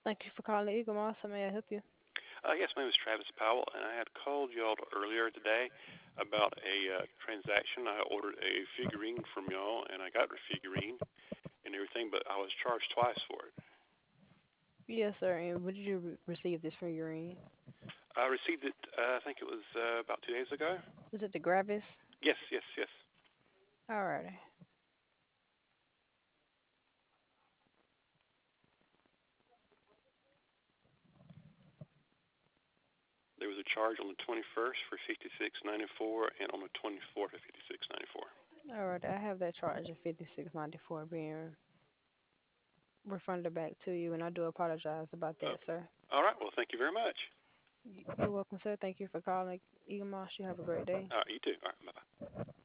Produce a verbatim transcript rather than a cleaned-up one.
Thank you for calling Eagle Moss. How may I help you? Uh, yes, my name is Travis Powell, and I had called y'all earlier today about a uh, transaction. I ordered a figurine from y'all, and I got the figurine and everything, but I was charged twice for it. Yes, sir. And when did you re- receive this figurine? I received it, uh, I think it was uh, about two days ago. Was it the Gravis? Yes, yes, yes. Alrighty. There was a charge on the twenty-first for fifty-six ninety-four, and on the twenty-fourth for fifty-six ninety-four. Alright, I have that charge of fifty six ninety four being refunded back to you, and I do apologize about Uh, that, sir. all right. Well, thank you very much. Y- You're welcome, sir. Thank you for calling Eagle Moss. You have a great day. All right. You too. All right. Bye bye.